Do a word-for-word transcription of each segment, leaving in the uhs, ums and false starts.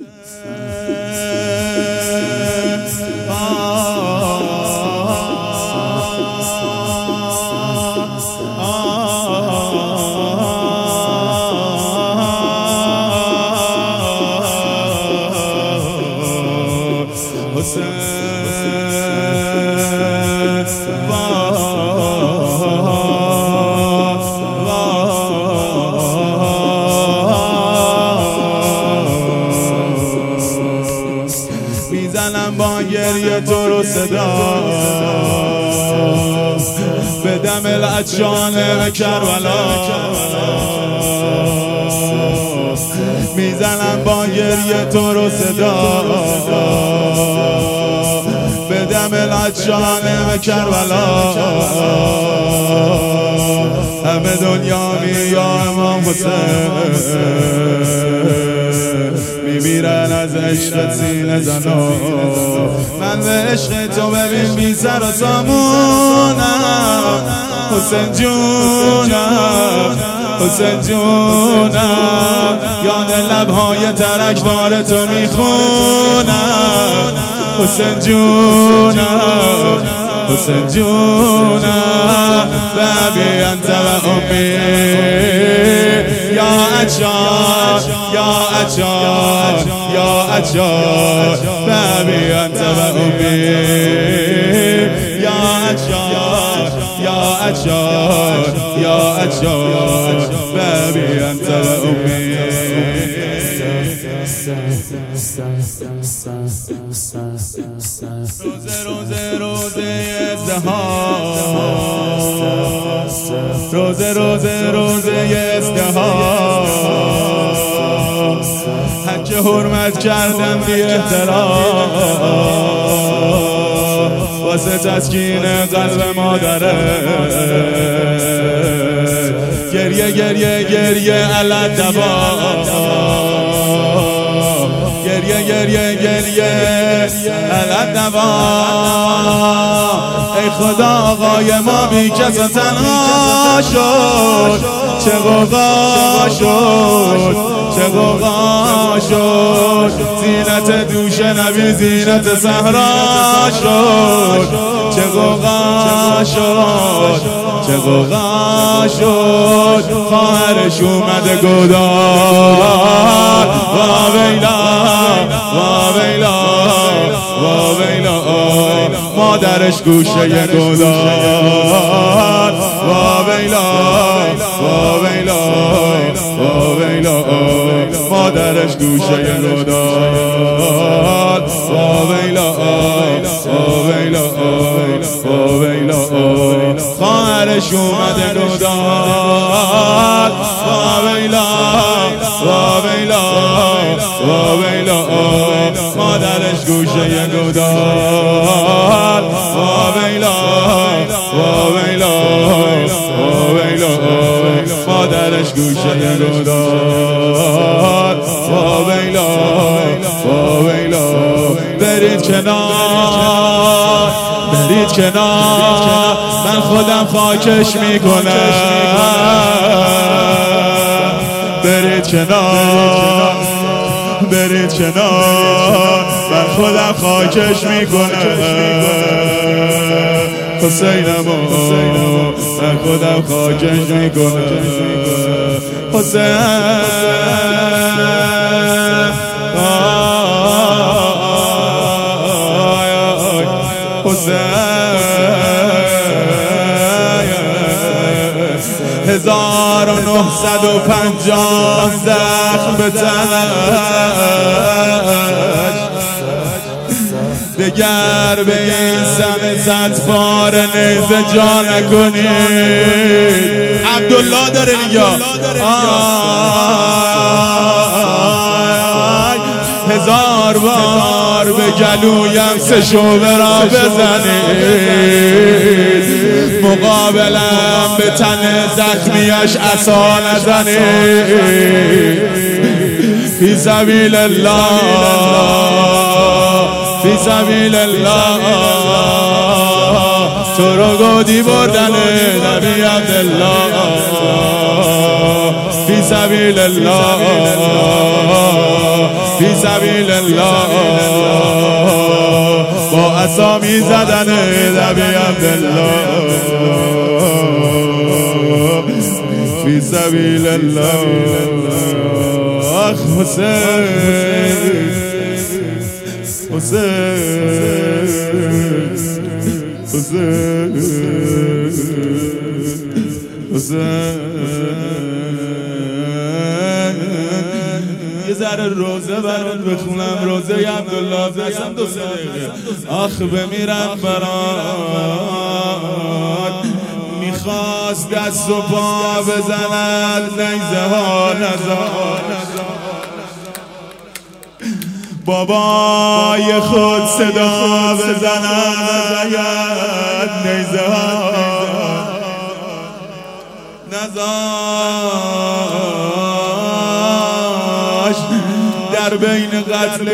میزنم با گریه تو رو صدا به دم العطشانه کربلا، میزنم با گریه تو رو صدا به دم العطشانه کربلا. همه دنیا می یا امام حسین میمیرن از عشق سینه زنا. من به عشق تو ببین بی سر و سامونم، حسین جونم حسین جونم، یاد لبهای ترکدار تو میخونم. حسین جونم حسین جونم، بابی انت و امی یا اجار یا اجار یا اجار، بابی انت و امی یا اجار یا اجار یا اجار، بابی انت و امی. روزه روزه روزه ازدهار، روزه روزه روزه ازدهار، حج حرمت کردم بی احترام واسه تسکین قلب مادره. گریه گریه گریه علت دوا، گریه گریه گریه علت دوا. ای خدا آقای ما بی کس و تنها شد، چه غوغا شد چه غوغا شد. زینت دوش نبی زینت صحرا شد، چه غوغا شد چه غوغا شد. خواهرش اومده گودار، وا ویلا وا ویلا وا ویلا، مادرش گوشه گودار، وا ویلا وا ویلا وا ویلا، مادرش گوشه گودار، وا ویلا وا ویلا وا ویلا. خواهرش اومده گودار، وا ویلا وا ویلا وا ویلا، مادرش گوشه گودار، وا ویلا وا ویلا وا ویلا، مادرش گوشه گودار، وا ویلا وا ویلا. برید کنار برید کنار، من خودم خاکش میکنم. برید کنار برید کنار، من خودم خاکش میکنم. حسینمو من خودم خاکش میکنم. حسین هزار و نهصد و پنجاه زخم به تنش، دگر به این سم صدفار نیزه جا نکنید. عبدالله داره میگه هزار بار به گلویم سه شعبه را بزنید، مقابلم به تن زخمیش عصا نزنید. فی سبیل الله فی سبیل الله، تو رو گودی بردن نبی عبدالله فی سبیل الله فی سبیل الله با عصا می زدن نبی عبدالله فی سبیل الله آخ حسین حسین حسین حسین یه ذره روزه برات بخونم روزه عبدالله دستم دو سه دقیقه آخ بمیرم برات میخواست دست و پا بزند نیزه ها نزار بابای خود صدا بزند نیزه ها نزاش در بین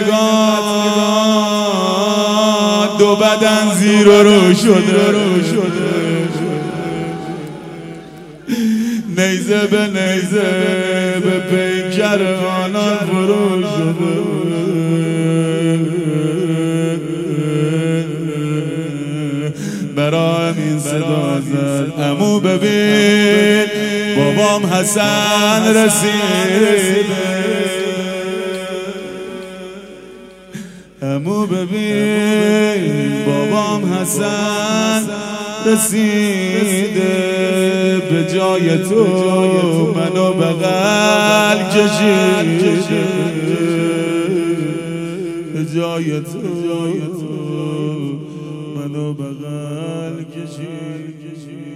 قتلگاه دو بدن زیر و رو شده نیزه به نیزه به پیکر آنان فرو شده برای این صدا زد عمو ببین بابام حسن رسید عمو ببین بابام حسن رسیده به جای تو منو بغل کشیده به جای تو منو بغل کشیده